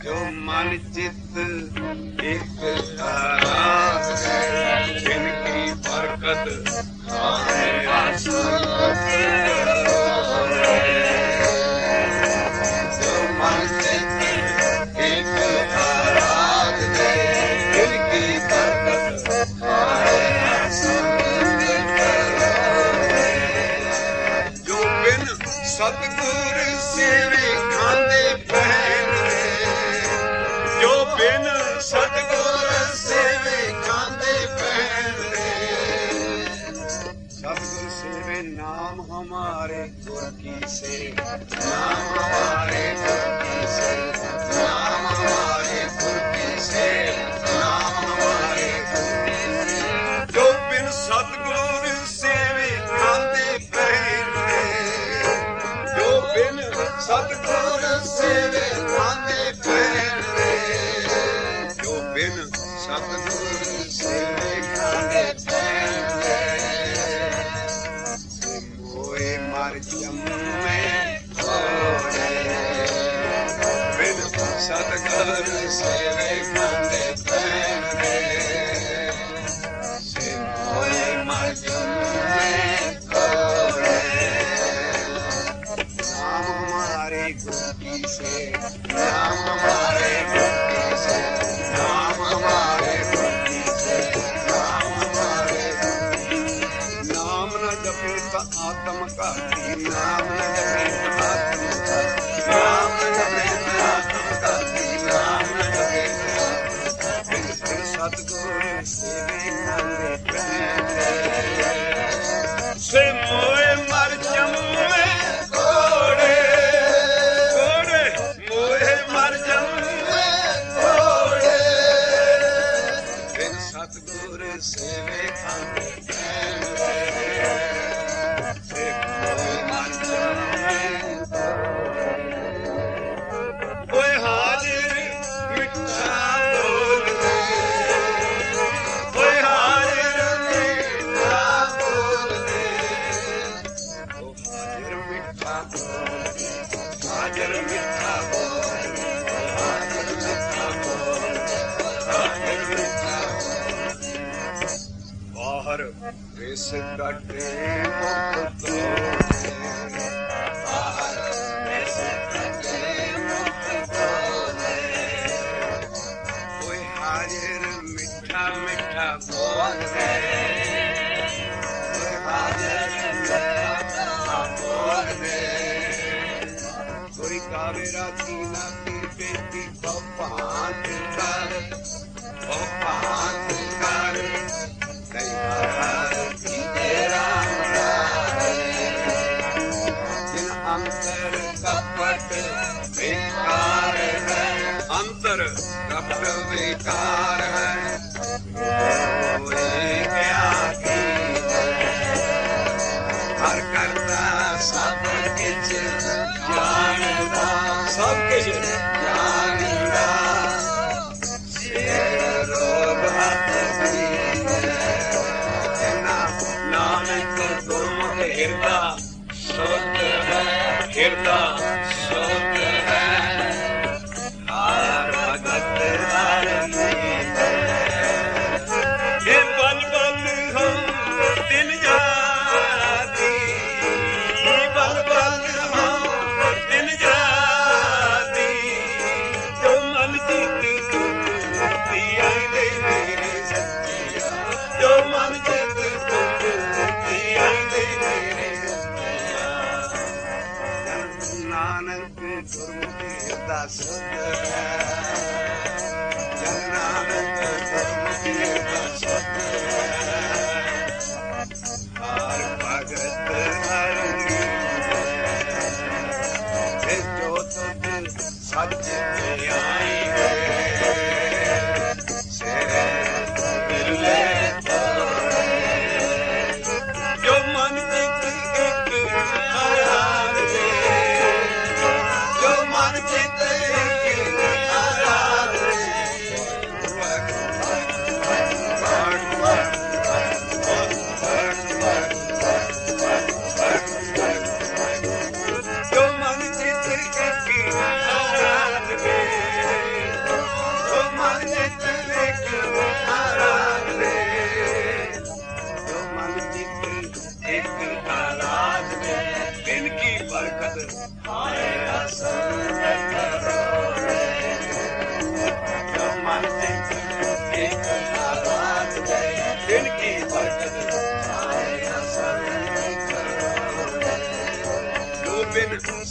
ਜੋ ਮਨ ਚਿੱਤ ਇੱਕ ਆਰਾਸ ਹੈ, ਜਿਨ ਕੀ ਬਰਕਤ ਆਏ ਆਸਮਾਨ। ਜੋ ਮਨ ਚਿੱਤ ਇੱਕ ਆਰਾਸ ਹੈ, ਜਿਨ ਕੀ ਬਰਕਤ ਆਏ ਆਸਮਾਨ। ਜੋ ਬਿਨ ਸਤਿਗੁਰ ਸੇਵੇ ਖਾਂਦੇ ਪਹਿਨ ਰੇ, ਜੋ ਬਿਨ ਸਤਿਗੁਰ ਸੇਵੇ ਖਾਂਦੇ ਪਹਿਨ ਰੇ। ਸਤਿਗੁਰ ਸੇਵੇ ਨਾਮ ਹਮਾਰੇ ਗੁਰ ਕੀ ਸੇ, ਨਾਮ ਹਮਾਰੇ ਗੁਰ की से, नाम हमारे गुर की से, नाम हमारे गुर की से। जो बिन सतगुर सेवे खांदे पहिन रे, जो बिन सतगुर सेवे खांदे पहिन रे, जो बिन सतगुर सेवे खांदे पहिन रे। मोए मर जम्मे घोड़े, सतगुर सेवे खांदे पहिन रे। से मोए मर जम्मे घोड़े, नाम हमारे गुर की से, नाम हमारे गुर की से, नाम हमारे गुर की से, नाम हमारे गुर की से। नाम न जपे तो आत्म घाती, नाम न जपे तो आत्म घाती, नाम न जपे तो आत्म घाती, नाम न जपे तो आत्म घाती। फिर सतगुर सेवे खांदे पहिन रे। से मोए मर जम्मे घोड़े, घोड़े मोए मर जम्मे घोड़े। फिर सतगुर सेवे खांदे पहिन रे। से मोए मर जम्मे कोई हाजिर मिठा बोलदे, कोई हाजिर मिठा बोलदे, ओ हाजिर मिठा बोलदे, हाजिर मिठा बोलदे, हाजिर मिठा बोलदे, हाजिर मिठा बोलदे। बाहर विस कटे मुख तोड़े, बाहर विस कटे मुख तोड़े। कोई हाजिर मिठा मिठा बोलदे, कोई हाजिर मिठा मिठा बोलदे। कोई गावे राती नाती बेटी भांत कर, भांत कर। कई बार तेरा जिन अंतर कपट बेकार है, अंतर कपट बेकार है। कोई क्या हर करता सब किछ जानदा, सब किछ जानदा। शेर रोग हथ नानक गुरमुख हिरदा शुद्ध है, हिरदा शुद्ध है। हर भगत हर नीत ये बल बल हम दिन जाती, बल बल हम दिन जाती। जो मन चित दिया दे मेरे सच्चिया, जो मन चित दिया दे मेरे सच्चिया। नानक गुरमुख हिरदा शुद्ध है, जन नानक गुरमुख हिरदा शुद्ध है। हर भगत हर नीत है, जो तुझ सच ते आई है। से बिरले तोड़े, जो मन चित एक आराध दे, जो मन चित एक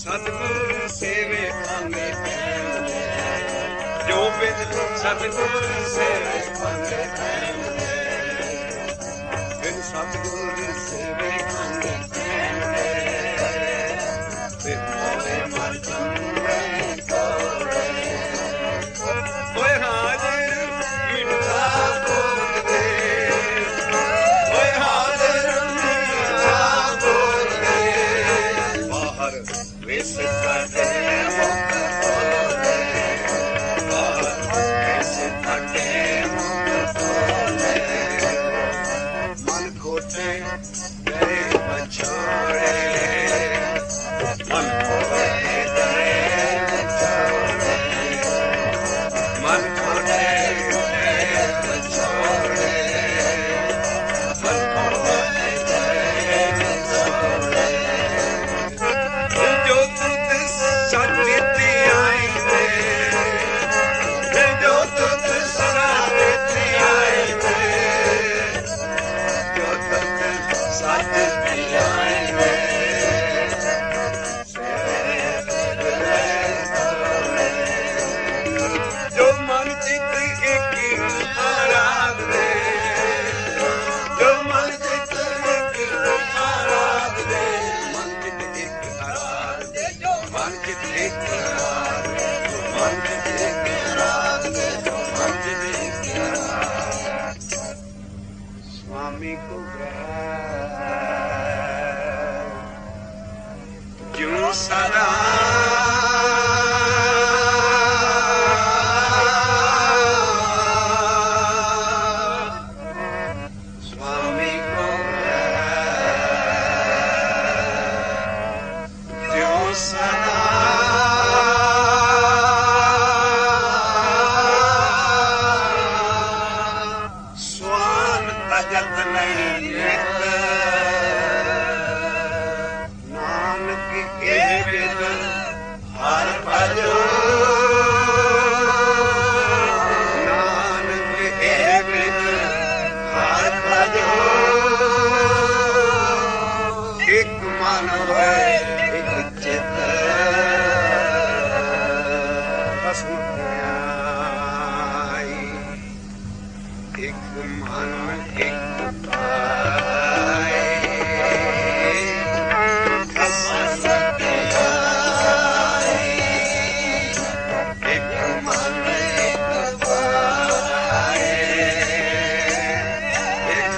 सतगुर सेवे पांगे पैंदे जो बिन सतगुर सेवे पांगे पैंदे बिन सतगुर सेवे पांगे पैंदे फिर मोरे मर चंदे तोड़े ओए हाजिर मीठा बोल दे ओए हाजिर मीठा बोल दे बाहर विस कटे मुख खोले बाहर विस कटे मुख खोले मन खोटे गए बछोड़े मन खोटे गए बछोड़े मन खोटे गए बछोड़े मन खोटे गए बछोड़े जो तुझ सच आई दे जो तुझ सच आई दे जो तुझ सच आई दे जो मन चित एक आराध दे जो मन चित एक आराध दे मन चित एक आराध दे मन चित एक आराध दे मन चित एक आराध दे मन चित एक आराध स्वामी को क्यों सदा स्वामी को क्यों सदा स्वान तजत नहीं नित नानक के बिद हर भजो नानक के बिद हर भजो एक मन है एक चित असुध्याई एक मन एक पाए एक मन एक पाए एक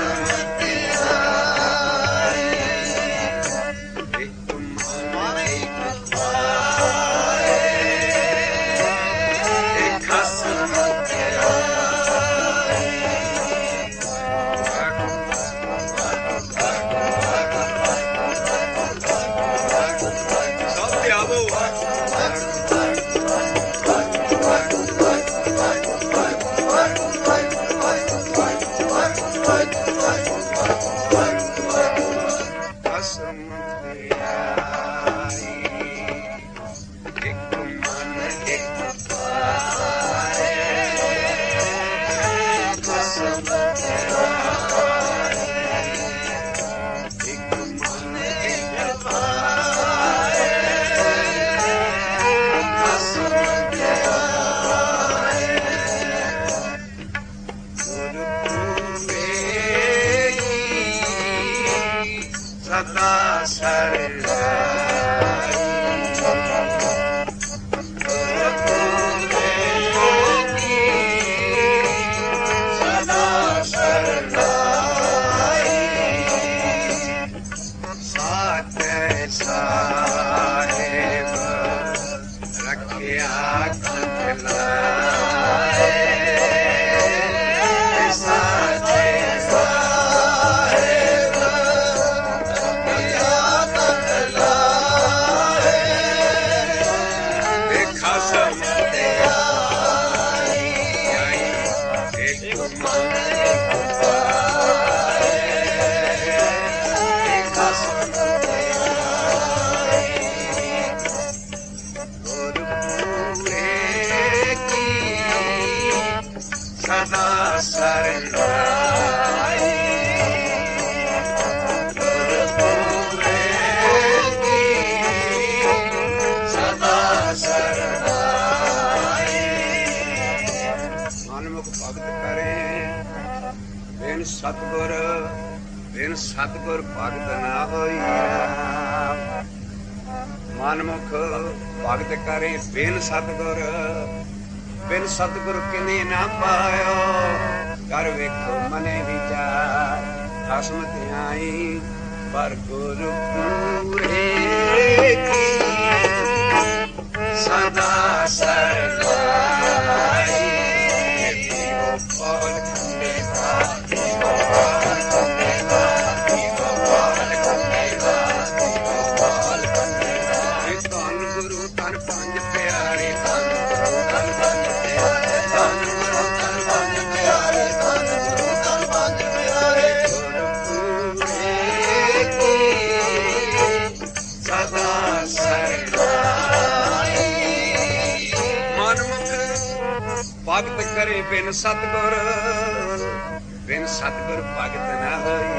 असुध्याई एक मन एक पाए एक बिन सतगुर भगत ना होई। मनमुख भगत करे बिन सतगुर किने ना पायो। कर वेखो मने विचार खसम ध्याई पर गुरु पूरे की सदा सरनाई। भगत करे बिन सतगुर भगत ना होई।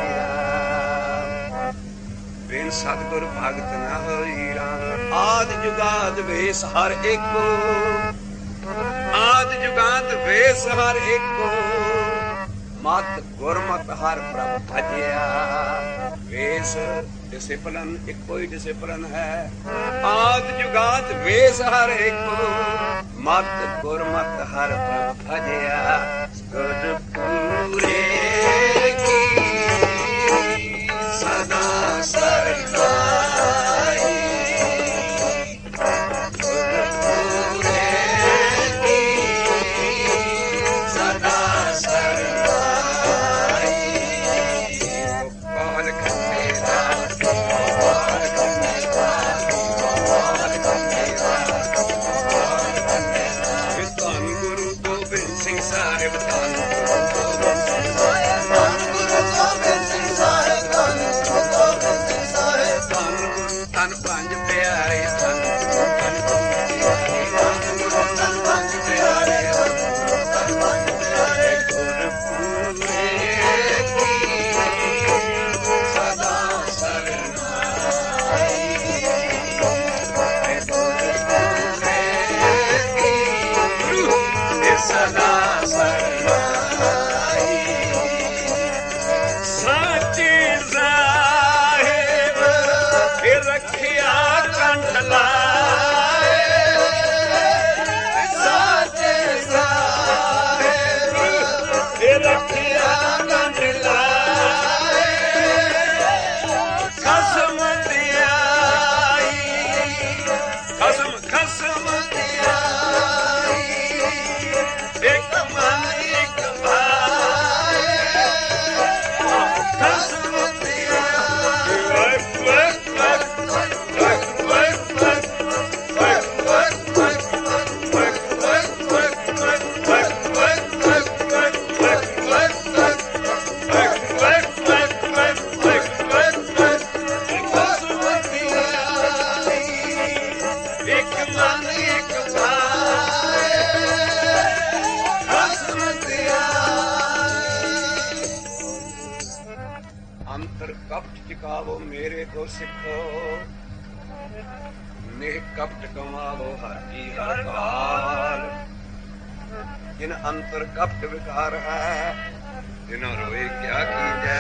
बिन सतगुर भगत ना होई। आद जुगाद वेस हर एको, आद जुगाद वेस हर एको। मत गुरमत हर प्रभ भजिया। वेस डिसिपलन इको ही डिसिपलन है। आद जुगाद वेस हर एको। मत गुरमत हर प्रभ भजिया। गुर पूरे की सदा सरनाई। गुर पूरे की सदा सरनाई। गोपाल खंडेरा सिखावो मेरे को सिखो, नेह कपट कमावो हर की हर काल। जिन अंतर कपट विकार है, जिन रोए क्या कीजै।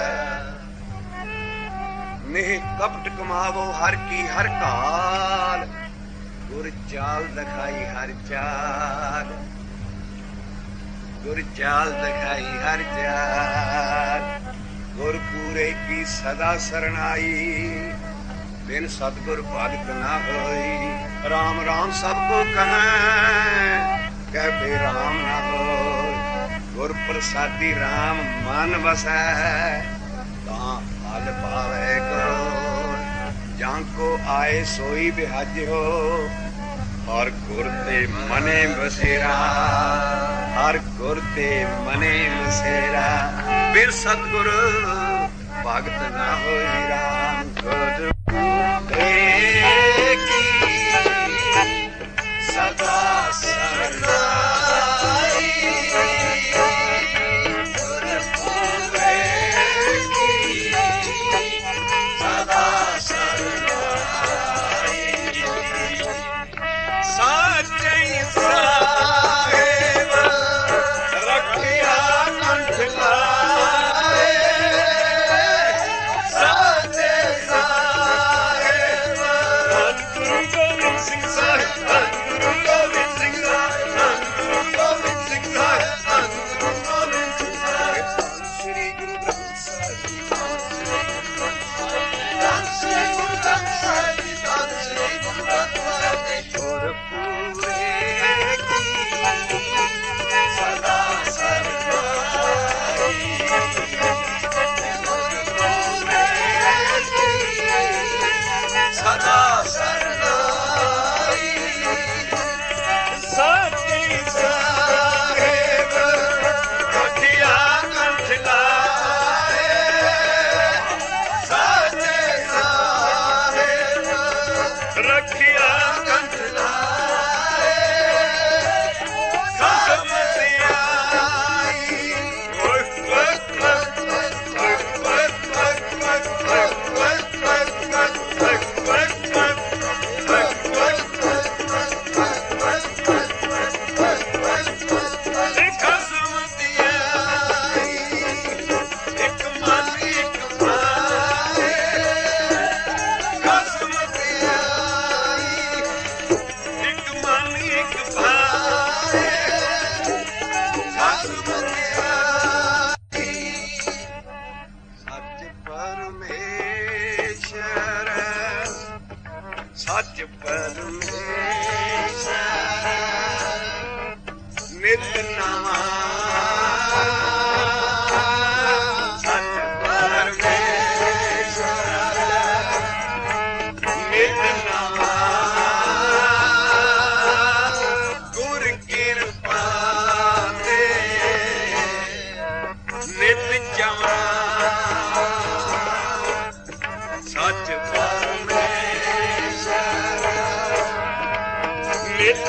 नेह कपट कमावो हर की हर काल, गुर चाल दिखाई हर चाल, गुर चाल दिखाई हर चाल। गुर पूरे की सदा शरणाई, बिन सतगुर भगत ना होई। राम राम सबको कहें, कह बे राम ना होई। गुर प्रसादी राम मन बसै, तां फल पावे गुर। जांको आए सोई बिहाजियो, हर गुर ते मने बसेरा, हर गुर ते मने बसेरा। बिन सतगुर भगत ना होई। राम गुर की सदा शरणाई, गुर पूरे की सदा शरणाई। साचे साहेब रखिया कंठ ला, ਨਿਤ ਨਵਾਂ ਸੱਚ ਪਰਮੇਸ਼ਰ ਨਿਤ ਨਵਾਂ ਗੁਰ ਕਿਰਪਾ ਤੇ ਨਿਤ ਜਵਾਂ ਸੱਚ ਪਰਮੇਸ਼ਰ ਨਿਤ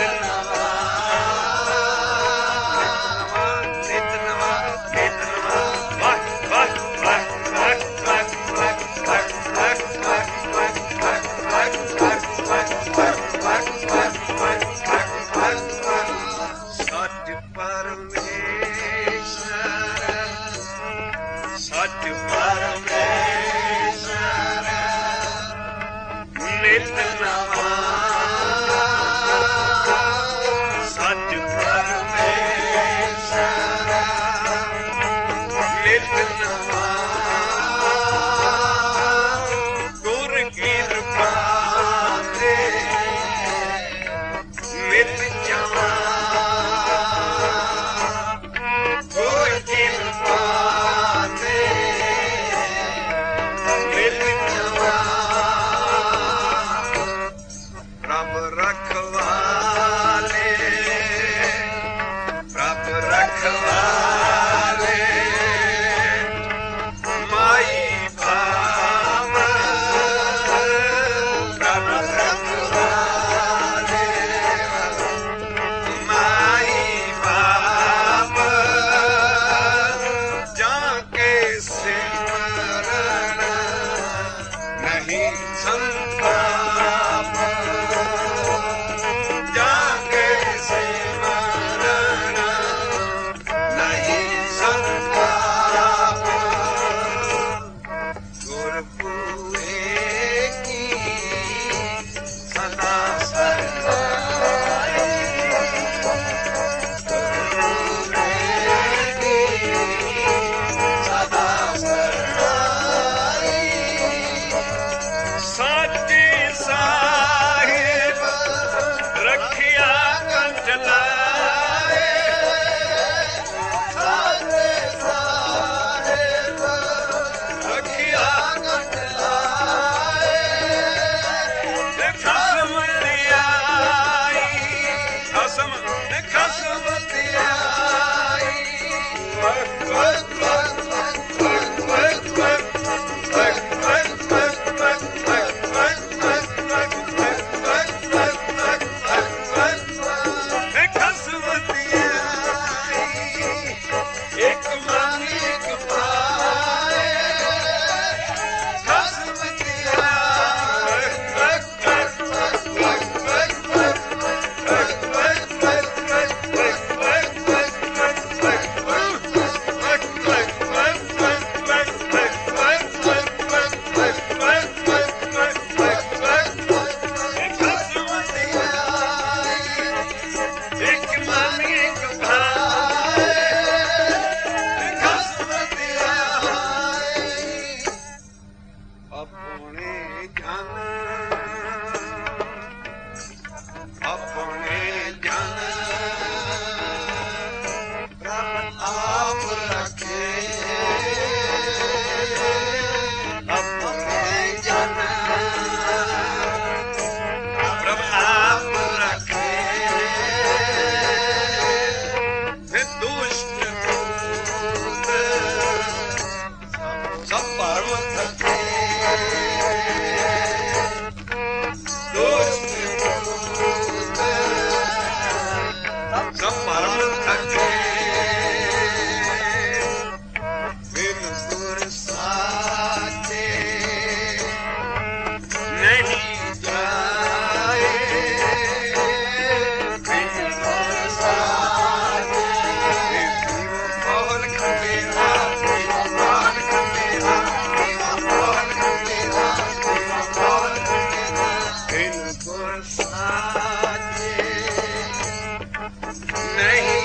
नहीं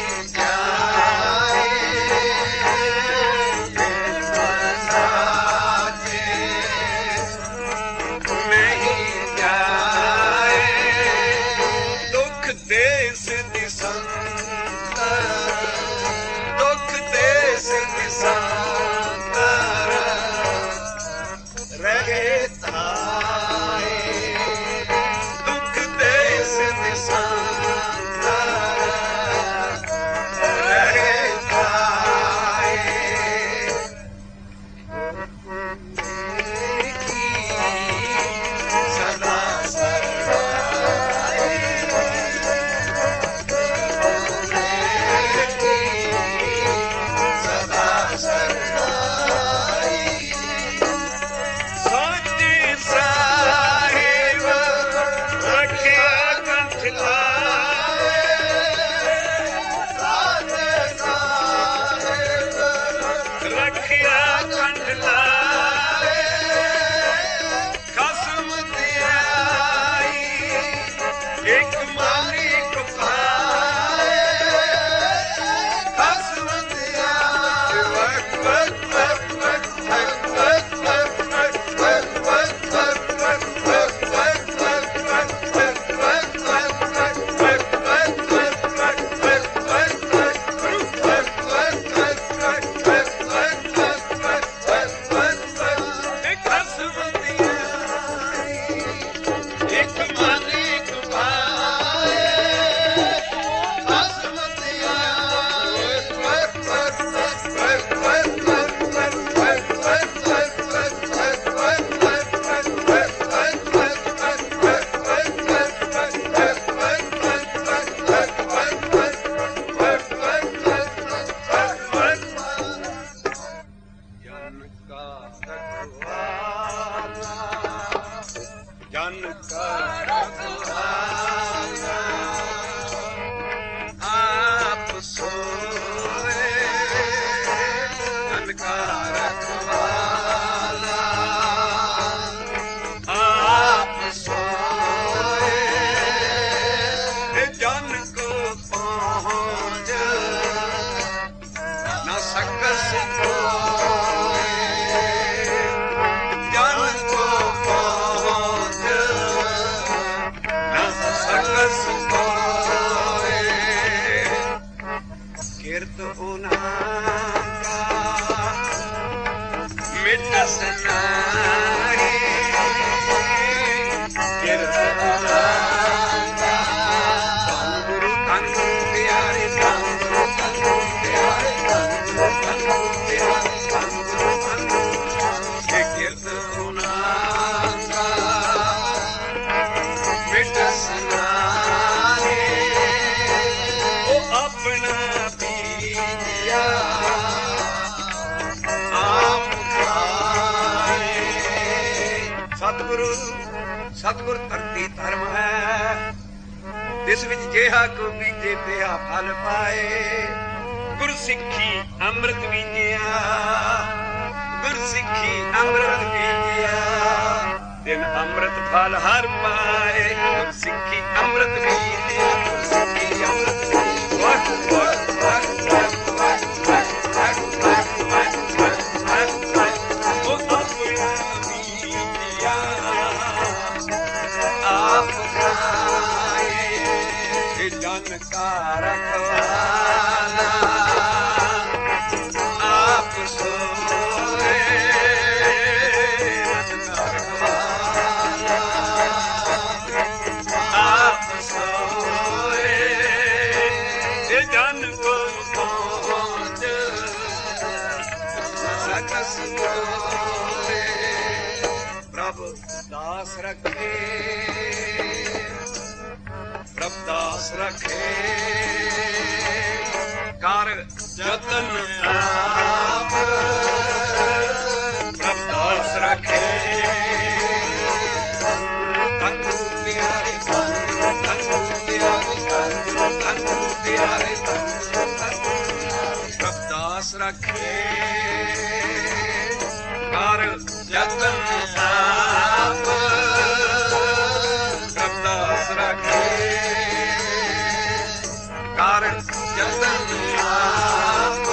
किरत उनका मिट सनाए किरत उनका गुरु धन प्यारे धन प्यारे धन प्यारे धन किरत उनका मिट सनाए ओ अपना बीजिया सतगुर धरती धर्म है जिस विच जेहा को बीजे पिया फल पाए गुर सिक्खी अमृत बीजिया गुर सिक्खी अमृत बीजिया दिन अमृत फल हर पाए गुर सिक्खी अमृत बीजिया गुर सिक्खी अमृत जन का रखवाला आप सोए आप सोए जन को पहुँच सकस प्रभु दास रखे दास रखे कर जतन आप दास रखे तनु प्यारे तनु प्यारे दास रखे कर जतन आप दास रखे कारण जतन आप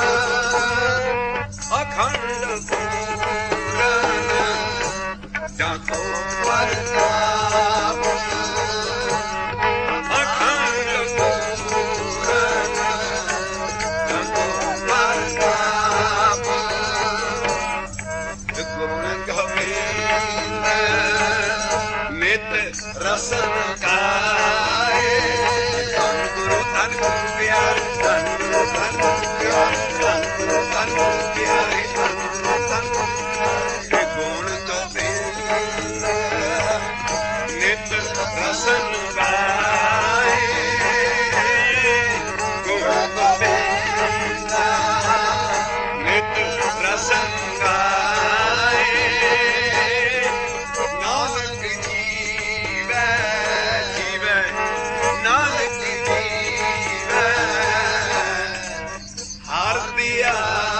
अखंड पूरन जाको परताप अखंड पूरन जाको परताप गुण गोविंद नित रसन गाए गुरु धन प्यारे धन प्यारे धन प्यारे धन गुण गोविंद नित रसन गाए गुण गोविंद नित रसन गाए नानक जीवै जीवै नानक जीवै हर दिया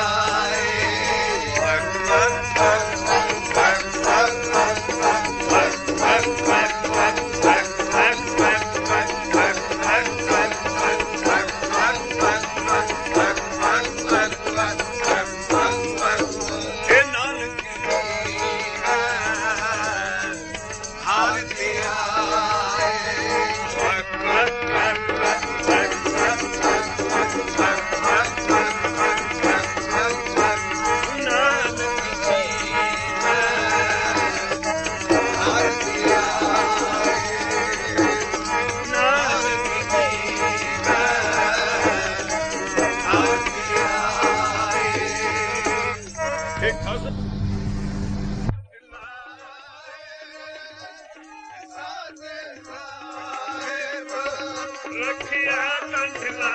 रखिया कंठला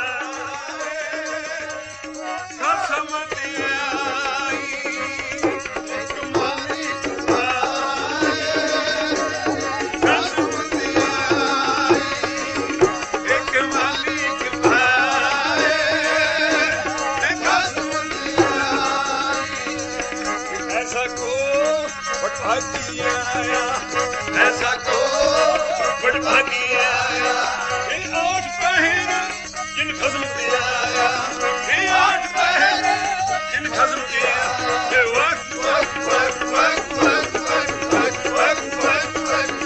ऐसा को बड़ भागी आया इन आठ पहर जिन खज्म दिया ये आठ पहर जिन खज्म दिया ये वक्त वक्त वक्त वक्त वक्त वक्त वक्त वक्त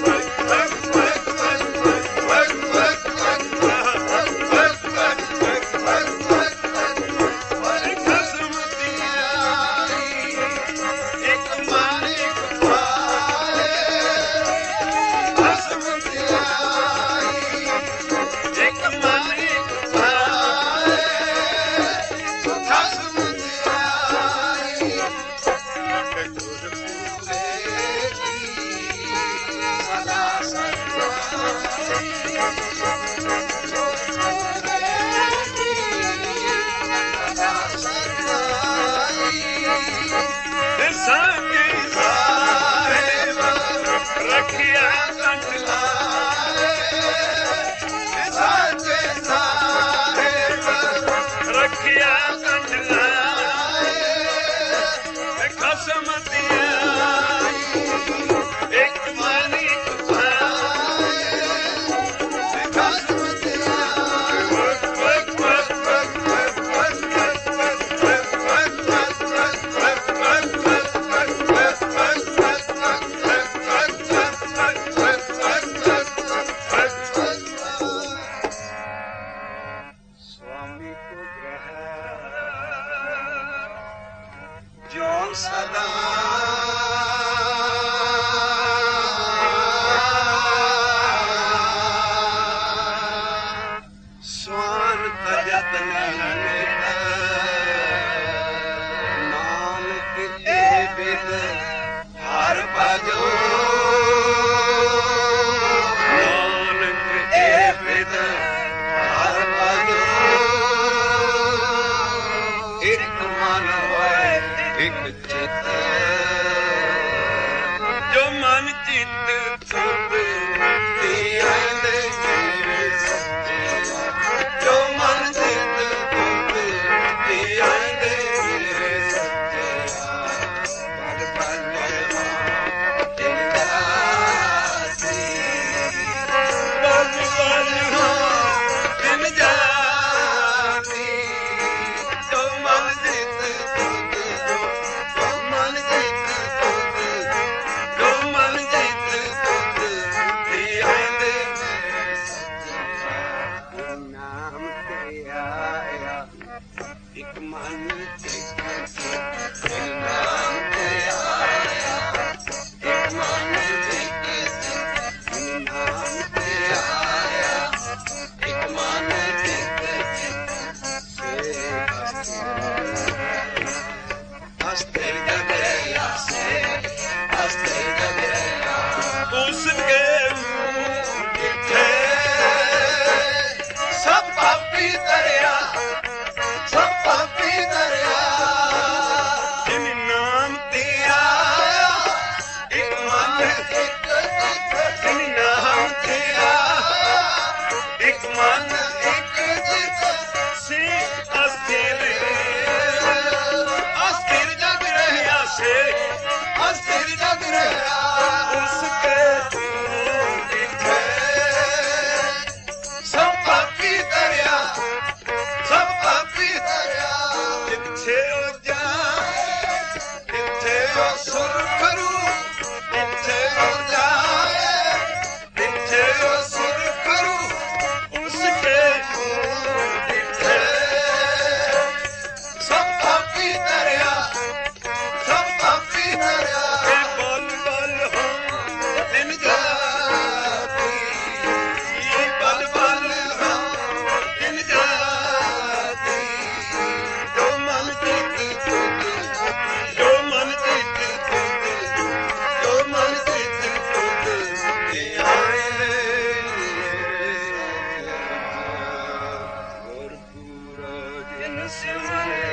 वक्त वक्त वक्त ਸਦਾ ਸਵਾਨ ਤਜਤਨ ਨਾਨਕ ਇਹ ਬਿਦ ਹਰ ਭਜੋ ਨਾਨਕ ਇਹ ਬਿਦ ਹਰ ਭਜੋ ਇੱਕ ਮਨ ਹੋਏ ਇੱਕ ਚਿਤ ਜੋ ਮਨ ਚਿਤ ਸੁਧ ਧਿਆਇਂਦੇ ਜੀਵੇ ਸੱਚੇ ਜੋ ਮਨ ਚਿਤ ਸੁਧ ਧਿਆਇਂਦੇ ਜੀਵੇ ਸੱਚੇ ਪਦ ਪਦ ਤਿਨ ਜਾਤੀ ਪਦ ਪਦ ਤਿਨ ਜਾਤੀ ਜੋ ਮਨ ਚਿਤ ਸੁਧ ਜੋ ਮਨ ਚਿਤ ਸੁਧ ਜੋ ਮਨ ਚਿਤ ਸੁਧ ਧਿਆਇਂਦੇ ਜੀਵੇ ਸੱਚੇ ਨਾਮ ਤੇ ਆਇਆ ਇੱਕ ਮਨ ਇੱਕ ਸਿੱਖ ਨਾਮ ਤੇ ਆਇਆ ਇੱਕ ਮਨ ਇੱਕ ਸਿੱਖ ਨਾਮ ਤੇ ਆਇਆ ਇੱਕ ਮਨ ਇੱਕ ਸਿੱਖ ਹਸਤੇ ਜਗਿਆ ਸੇ ਹਸਤੇ ਜਗਿਆ ਉਸਕੇ ਮੂੰਹ ਜਿੱਥੇ ਸਭ ਪਾਪੀ ਦਰਿਆ ਸਭ ਪਾਪੀ ਦਰਿਆ ਜਿਨ ਨਾਮ ਤੇ ਆਇਆ ਇੱਕ ਮਨ ਇੱਕ ਚਿੱਤ ਜਿਨ ਨਾਮ ਤੇ ਆਇਆ ਇੱਕ ਮਨ ਇੱਕ ਚਿੱਤ ਸੇ ਅਸਥਿਰ ਜਗ ਰਹਿਆ ਸੇ ਅਸਥਿਰ ਜਗ ਰਹਿਆ ਉਸਕੇ ਮੂੰਹ ਜਿੱਥੇ ਸਭ ਪਾਪੀ ਦਰਿਆ ਸਭ ਪਾਪੀ ਦਰਿਆ ਜਿੱਥੇ ਉਹ ਜਾਏ ਜਿੱਥੇ ਉਹ ਸੁਰ ਕਰੂ ਜਿੱਥੇ ਉਹ ਜਾਏ ਜਿੱਥੇ ਉਹ ਸੁਰ ਕਰੂ ਉਸਕੇ ਜਿੱਥੇ ਸਭ ਪਾਪੀ ਦਰਿਆ ਸਭ ਪਾਪੀ ਦਰਿਆ ਬਲ ਬਲ ਹੋ ਤਿਨ ਜਾਤੀ ਬਲ ਬਲ ਹੋ ਤਿਨ ਜਾਤੀ ਜੋ ਮਨ ਚਿਤ ਸੁਧ ਜੋ ਮਨ ਚਿਤ ਸੁਧ ਜੋ ਮਨ ਚਿਤ ਸੁਧ ਧਿਆਏ ਗੁਰਪੂਰਾ ਜਿਨ ਸਿਮਰਿਆ